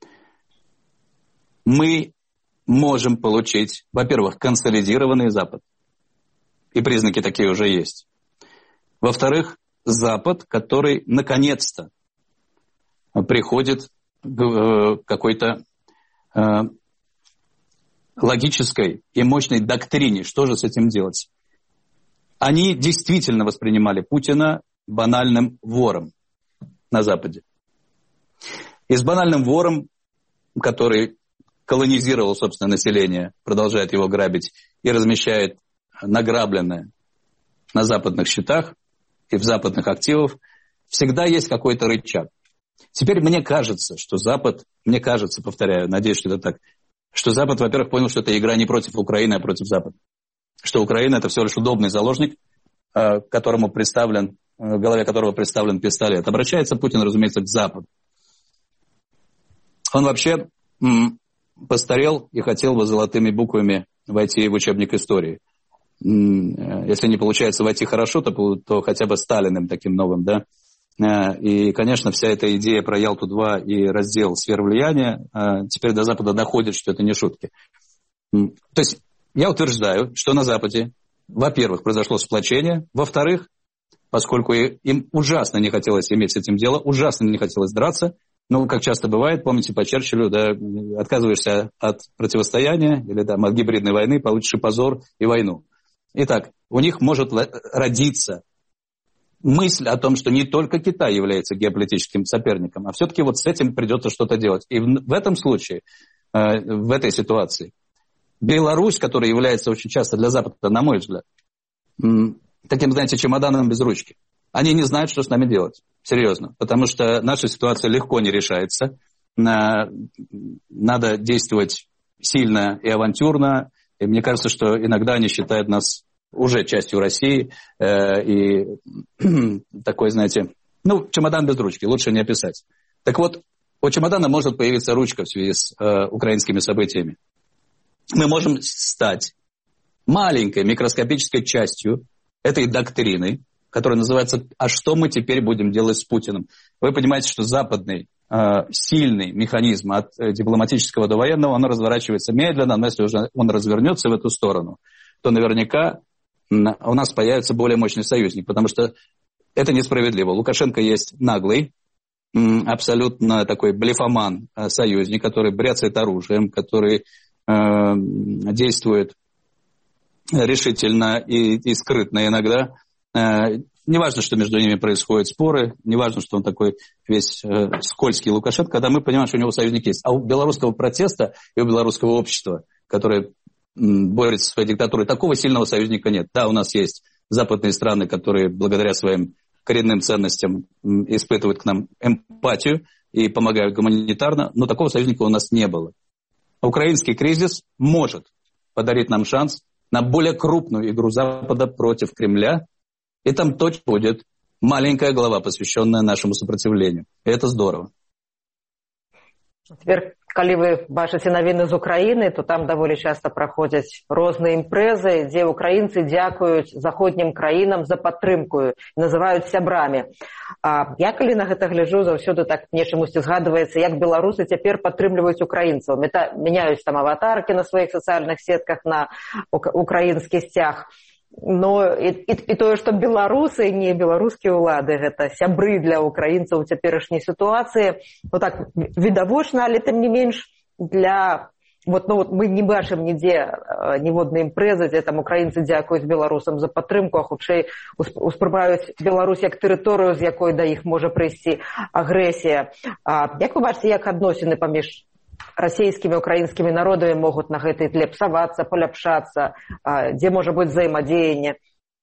мы можем получить, во-первых, консолидированный Запад. И признаки такие уже есть. Во-вторых, Запад, который наконец-то приходит к какой-то логической и мощной доктрине, что же с этим делать. Они действительно воспринимали Путина банальным вором на Западе. И с банальным вором, который колонизировал собственное население, продолжает его грабить и размещает награбленное на западных счетах и в западных активах, всегда есть какой-то рычаг. Теперь мне кажется, что Запад, повторяю, надеюсь, что это так, что Запад, во-первых, понял, что это игра не против Украины, а против Запада. Что Украина – это всего лишь удобный заложник, в голове которого представлен пистолет. Обращается Путин, разумеется, к Западу. Он вообще постарел и хотел бы золотыми буквами войти в учебник истории. Если не получается войти хорошо, то хотя бы Сталиным таким новым, да. И, конечно, вся эта идея про Ялту-2 и раздел сфер влияния теперь до Запада доходит, что это не шутки. То есть я утверждаю, что на Западе, во-первых, произошло сплочение, во-вторых, поскольку им ужасно не хотелось иметь с этим дело, ужасно не хотелось драться, Ну, как часто бывает, помните по Черчиллю, да, отказываешься от противостояния или там, от гибридной войны, получишь и позор, и войну. Итак, у них может родиться мысль о том, что не только Китай является геополитическим соперником, а все-таки вот с этим придется что-то делать. И в этом случае, в этой ситуации, Беларусь, которая является очень часто для Запада, на мой взгляд, таким, знаете, чемоданом без ручки, они не знают, что с нами делать. Серьезно. Потому что наша ситуация легко не решается. Надо действовать сильно и авантюрно. И мне кажется, что иногда они считают нас уже частью России. И такой, знаете, чемодан без ручки. Лучше не описать. Так вот, у чемодана может появиться ручка в связи с украинскими событиями. Мы можем стать маленькой микроскопической частью этой доктрины, которая называется «А что мы теперь будем делать с Путиным?». Вы понимаете, что западный сильный механизм от дипломатического до военного, он разворачивается медленно, но если уже он развернется в эту сторону, то наверняка у нас появится более мощный союзник, потому что это несправедливо. Лукашенко есть наглый, абсолютно такой блефоман союзник, который бряцает оружием, который действует решительно и скрытно иногда. Не важно, что между ними происходят споры, не важно, что он такой весь скользкий Лукашенко, когда мы понимаем, что у него союзник есть. А у белорусского протеста и у белорусского общества, которое борется со своей диктатурой, такого сильного союзника нет. Да, у нас есть западные страны, которые благодаря своим коренным ценностям испытывают к нам эмпатию и помогают гуманитарно, но такого союзника у нас не было. Украинский кризис может подарить нам шанс на более крупную игру Запада против Кремля, и там точно будет маленькая глава, посвященная нашему сопротивлению. И это здорово. Теперь, когда вы бачите новины из Украины, то там довольно часто проходят разные импрезы, где украинцы дякуют заходним краинам за поддержку, называют сябрами. Я, когда на это гляжу, завсёды так мне чомусь згадывается, як белорусы теперь поддерживают украинцев. Меняют там аватарки на своих социальных сетках на украинский стяг. Но і тое, што беларусы, не беларускія ўлады, гэта сябры для украінцаў у цяперашняй сітуацыі. Так відавочна, але тым не менш для мы не бачым нідзе ніводнай імпрэзы, дзе там украінцы дзякуюць беларусам за падтрымку, а хутчэй успрымаюць Беларусь як тэрыторыю, з якой да іх можа прыйсці агрэсія. Як вы бачыце, як адносіны паміж российскими и украинскими народами могут на этой тле псоваться, поляпшаться, где может быть взаимодеяние?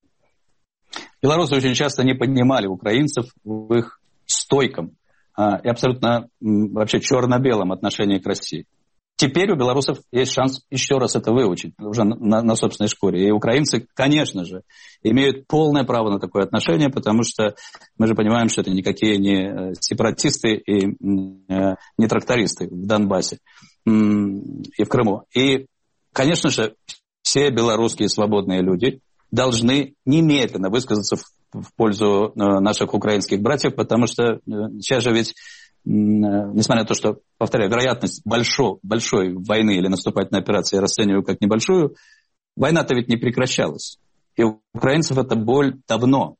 Белорусы очень часто не понимали украинцев в их стойком и абсолютно вообще черно-белом отношении к России. Теперь у белорусов есть шанс еще раз это выучить, уже на собственной шкуре. И украинцы, конечно же, имеют полное право на такое отношение, потому что мы же понимаем, что это никакие не сепаратисты и не трактористы в Донбассе и в Крыму. И, конечно же, все белорусские свободные люди должны немедленно высказаться в пользу наших украинских братьев, потому что сейчас же ведь, несмотря на то, что, повторяю, вероятность большой войны или наступательной операции я расцениваю как небольшую, война-то ведь не прекращалась. И у украинцев это боль давно.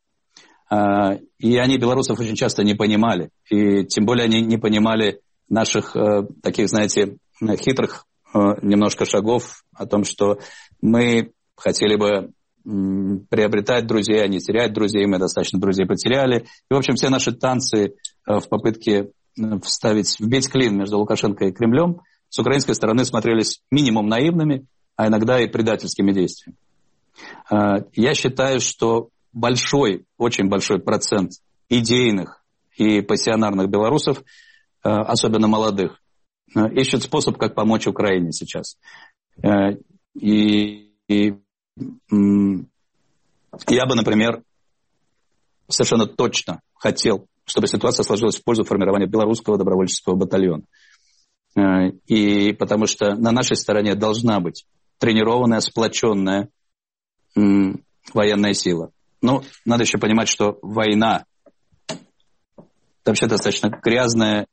И они белорусов очень часто не понимали. И тем более они не понимали наших таких, знаете, хитрых немножко шагов о том, что мы хотели бы приобретать друзей, а не терять друзей. Мы достаточно друзей потеряли. И, в общем, все наши танцы в попытке вбить клин между Лукашенко и Кремлем с украинской стороны смотрелись минимум наивными, а иногда и предательскими действиями. Я считаю, что очень большой процент идейных и пассионарных белорусов, особенно молодых, ищут способ, как помочь Украине сейчас. И я бы, например, совершенно точно хотел, чтобы ситуация сложилась в пользу формирования белорусского добровольческого батальона. И потому что на нашей стороне должна быть тренированная, сплоченная военная сила. Но надо еще понимать, что война вообще достаточно грязная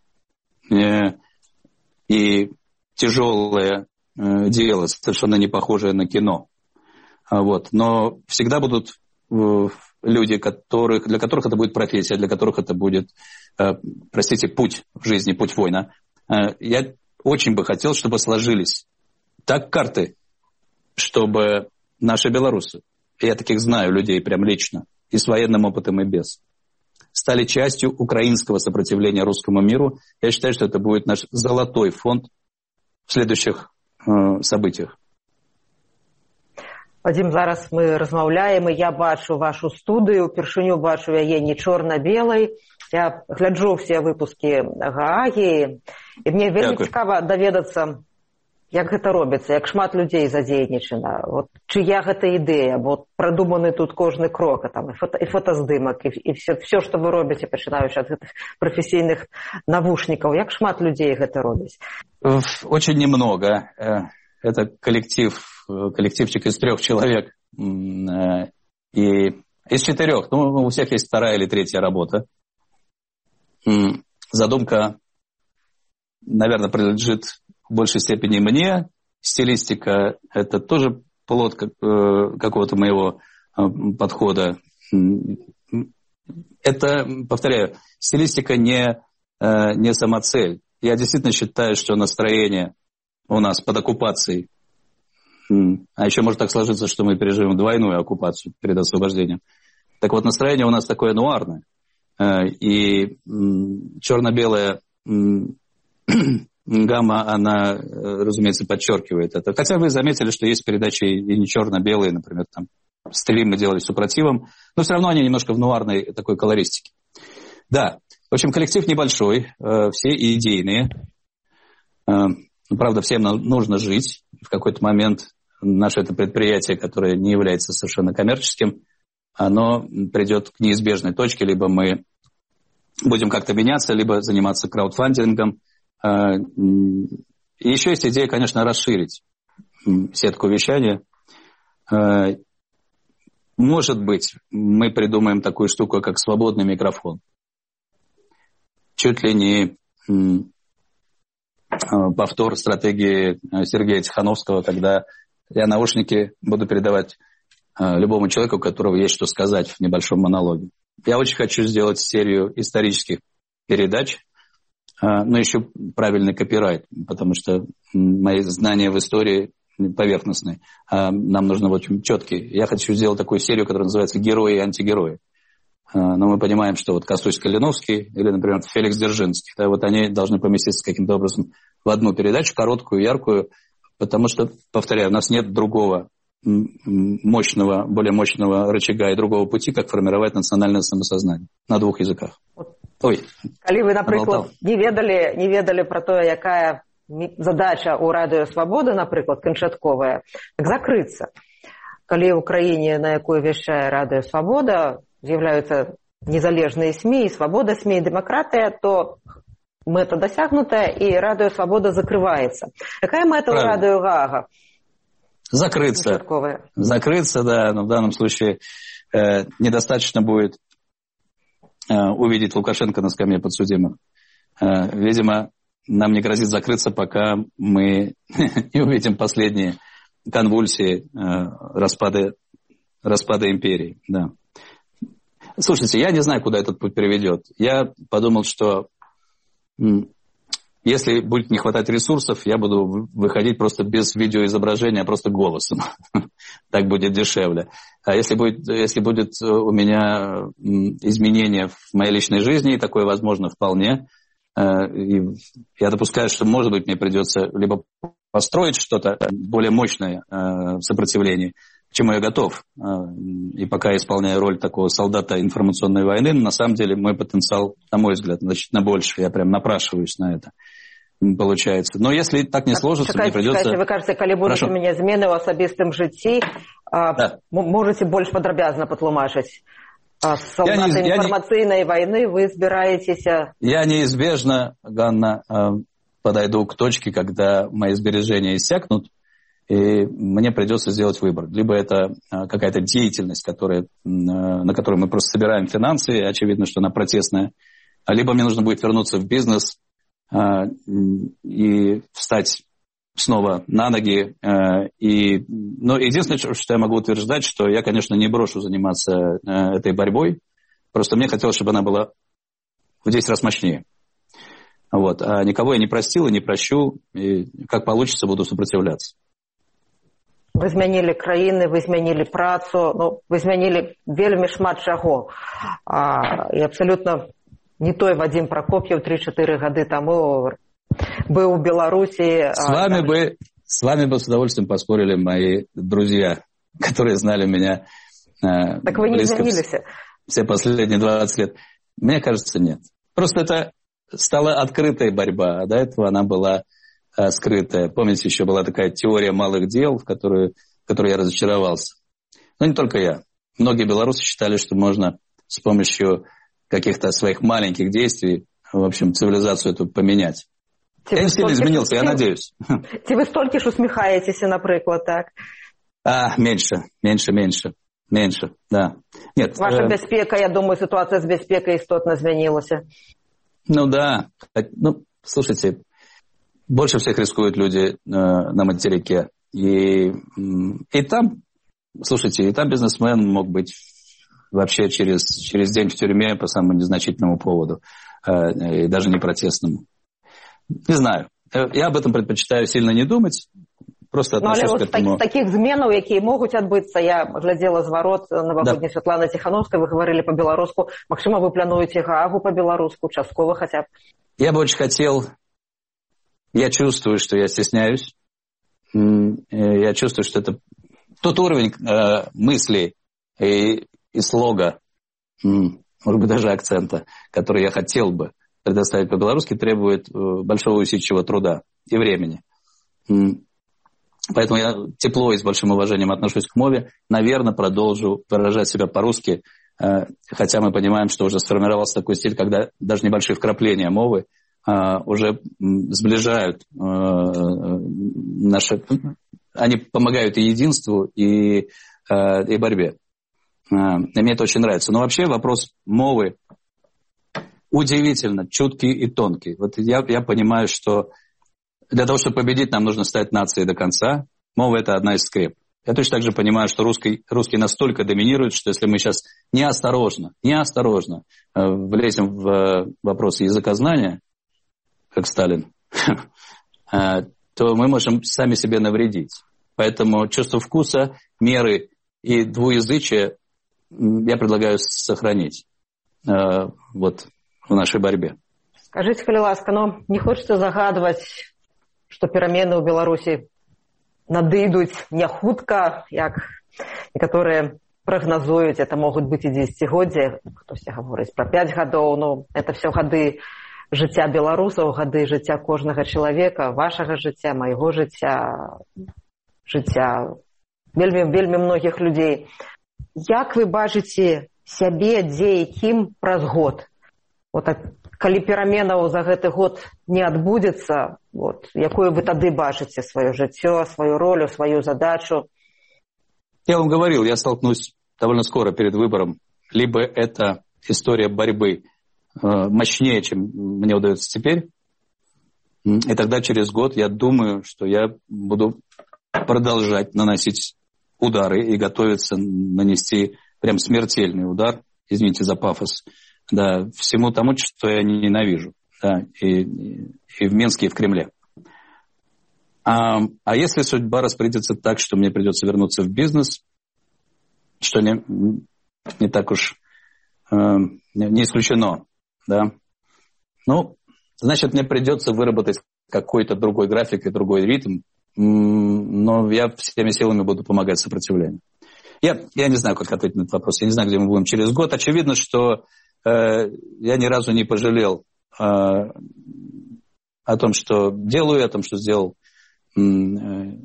и тяжелое дело, совершенно не похожее на кино. Но всегда будут люди, для которых это будет профессия, для которых это будет, путь в жизни, путь воина. Я очень бы хотел, чтобы сложились так карты, чтобы наши белорусы, я таких знаю людей прям лично, и с военным опытом, и без, стали частью украинского сопротивления русскому миру. Я считаю, что это будет наш золотой фонд в следующих событиях. Вадим, зараз мы размаўляем, і я бачу вашу студыю, упершыню бачу яе не чорна-белай. Я гляджу все выпуски Гаагі, і мне вельмі цікава даведацца, як гэта робіцца, як шмат людзей задзейнічана, вот, чыя гэта ідэя, бо прадуманы тут кожны крок, там, і фотаздымак, і все, што вы робіце, пачынаючы ад гэтых прафесійных навушнікаў. Як шмат людзей гэта робіць? Очень немного. Это коллективчик из 3 человек и из 4. У всех есть 2-я или 3-я работа. Задумка, наверное, принадлежит в большей степени мне. Стилистика – это тоже плод какого-то моего подхода. Это, повторяю, стилистика не самоцель. Я действительно считаю, что настроение у нас под оккупацией, а еще может так сложиться, что мы переживем двойную оккупацию перед освобождением. Так вот, настроение у нас такое нуарное. И черно-белая гамма, она, разумеется, подчеркивает это. Хотя вы заметили, что есть передачи и не черно-белые, например, там стрим мы делали с супротивом, но все равно они немножко в нуарной такой колористике. Да, в общем, коллектив небольшой, все идейные. Правда, всем нужно жить. В какой-то момент наше это предприятие, которое не является совершенно коммерческим, оно придет к неизбежной точке. Либо мы будем как-то меняться, либо заниматься краудфандингом. И еще есть идея, конечно, расширить сетку вещания. Может быть, мы придумаем такую штуку, как свободный микрофон. Чуть ли не повтор стратегии Сергея Тихановского, когда я наушники буду передавать любому человеку, у которого есть что сказать в небольшом монологе. Я очень хочу сделать серию исторических передач, но еще правильный копирайт, потому что мои знания в истории поверхностные, а нам нужно очень четкие. Я хочу сделать такую серию, которая называется «Герои и антигерои». Но мы понимаем, что вот Костусь-Калиновский или, например, Феликс Дзержинский, да, вот они должны поместиться каким-то образом в одну передачу, короткую, яркую, потому что, повторяю, у нас нет другого мощного, более мощного рычага и другого пути, как формировать национальное самосознание на 2 языках. Ой. Калі вы, напрыклад, не ведалі про то, якая задача у Радыё Свабода, напрыклад, канчатковая, так закрыцца. Калі ў краіне, на якой вяшчае Радыё Свабода, з'яўляюцца незалежныя СМИ, свобода СМИ и демократия, то мета досягнутая, и Радио Свобода закрывается. Какая мета у Радио Гаага? Закрыться. Закрыться, да, но в данном случае недостаточно будет увидеть Лукашенко на скамье подсудимых. Видимо, нам не грозит закрыться, пока мы не увидим последние конвульсии распада империи, да. Слушайте, я не знаю, куда этот путь приведет. Я подумал, что если будет не хватать ресурсов, я буду выходить просто без видеоизображения, а просто голосом. Так будет дешевле. А если будет у меня изменения в моей личной жизни, и такое возможно вполне, и я допускаю, что, может быть, мне придется либо построить что-то более мощное в сопротивлении, к чему я готов. И пока исполняю роль такого солдата информационной войны, на самом деле мой потенциал, на мой взгляд, значительно больше. Я прям напрашиваюсь на это. Получается. Но если так не сложится, мне придется... Вы кажется, коли будут у меня змены в особистом житті, да. Можете больше подробязно потлумачить. Солдаты информационной войны вы избираетесь... Я неизбежно, Ганна, подойду к точке, когда мои сбережения иссякнут, и мне придется сделать выбор. Либо это какая-то деятельность, на которой мы просто собираем финансы, и очевидно, что она протестная. Либо мне нужно будет вернуться в бизнес и стать снова на ноги. Но единственное, что я могу утверждать, что я, конечно, не брошу заниматься этой борьбой. Просто мне хотелось, чтобы она была в 10 раз мощнее. Вот. А никого я не простил и не прощу. И как получится, буду сопротивляться. Вы змянілі краіны, вы змянілі працу, вы змянілі вельмі шмат чаго. І абсолютно не той Вадим Прокопьев 3-4 гады тому был в Беларуси. С вами бы с удовольствием поспорили мои друзья, которые знали меня так вы не изменились? Все последние 20 лет. Мне кажется, нет. Просто это стала открытая борьба, а до этого она была скрытая. Помните, еще была такая теория малых дел, в которой я разочаровался. Но не только я. Многие белорусы считали, что можно с помощью каких-то своих маленьких действий, в общем, цивилизацию эту поменять. Я не сильно изменился, я надеюсь. Ці ви стільки ж усміхаєтеся, наприклад, так? Меньше, да. Нет. Ваша безпека, я думаю, ситуация с безпекой истотно изменилась. Ну да. Слушайте, больше всех рискуют люди на материке. И там, слушайте, и там бизнесмен мог быть вообще через день в тюрьме по самому незначительному поводу. И даже не протестному. Не знаю. Я об этом предпочитаю сильно не думать. Просто отношусь к этому. З таких зменаў, якія могуць адбыцца, я глядзела зварот навагодняй Святланы Тихановской, вы говорили по-белоруску. Максима, вы плануете Гаагу по-белоруску, частково хотя бы? Я бы очень хотел. Я чувствую, что я стесняюсь. Я чувствую, что это тот уровень мыслей и слога, может быть, даже акцента, который я хотел бы предоставить по-белорусски, требует большого усидчивого труда и времени. Поэтому я тепло и с большим уважением отношусь к мове. Наверное, продолжу выражать себя по-русски, хотя мы понимаем, что уже сформировался такой стиль, когда даже небольшие вкрапления мовы уже сближают наши... Они помогают и единству, и борьбе. И мне это очень нравится. Но вообще вопрос мовы удивительно чуткий и тонкий. Вот я понимаю, что для того, чтобы победить, нам нужно стать нацией до конца. Мова – это одна из скреп. Я точно так же понимаю, что русский настолько доминирует, что если мы сейчас неосторожно влезем в вопросы языкознания, как Сталин, то мы можем сами себе навредить. Поэтому чувство вкуса, меры и двуязычие я предлагаю сохранить вот в нашей борьбе. Скажите, калі ласка, но не хочется загадывать, что перамены ў Беларусі надыдуць не хутка, як некаторыя прагназуюць, это могуць быць і 10-годдзі, хтось гаворыць пра 5 гадоў, но это все гады жыцця беларусаў, гады жыцця кожнага чалавека, вашага жыцця, майго жыцця, жыцця вельмі многіх людзей. Як вы бачыце сябе, дзе і кім праз год? Вот калі пераменаў за гэты год не адбудзецца, вот, якую вы тады бачыце сваё жыццё, сваю ролю, сваю задачу? Я вам говорил, я столкнусь довольно скоро перед выбором. Либо это история борьбы мощнее, чем мне удается теперь, и тогда через год я думаю, что я буду продолжать наносить удары и готовиться нанести прям смертельный удар, извините за пафос, да, всему тому, что я ненавижу, да, и в Минске, и в Кремле. А если судьба распорядится так, что мне придется вернуться в бизнес, что не так уж не исключено, да, ну, значит, мне придется выработать какой-то другой график и другой ритм, но я всеми силами буду помогать сопротивлению. Я не знаю, как ответить на этот вопрос. Я не знаю, где мы будем через год. Очевидно, что я ни разу не пожалел о том, что делаю, о том, что сделал. Я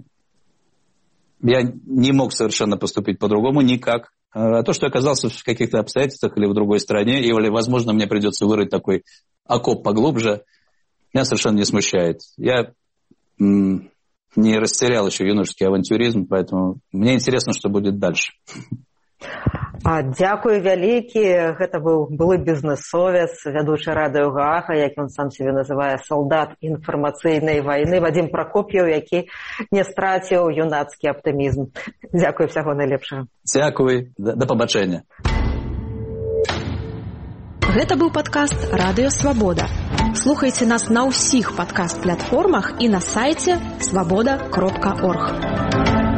не мог совершенно поступить по-другому никак. А то, что я оказался в каких-то обстоятельствах или в другой стране, или, возможно, мне придется вырыть такой окоп поглубже, меня совершенно не смущает. Я не растерял еще юношеский авантюризм, поэтому мне интересно, что будет дальше. Дзякуй вялікі. Гэта быў былы бізнэсовец, вядучы радыё Гаага, як ён сам себе называе, салдат інфармацыйнай вайны, Вадзім Пракоп'еў, які не страціў юнацкі аптымізм. Дзякуй, всяго найлепшага. Дзякуй, да пабачэння. Гэта быў падкаст «Радыё Свабода». Слухайце нас на ўсіх падкаст-платформах і на сайце swaboda.org.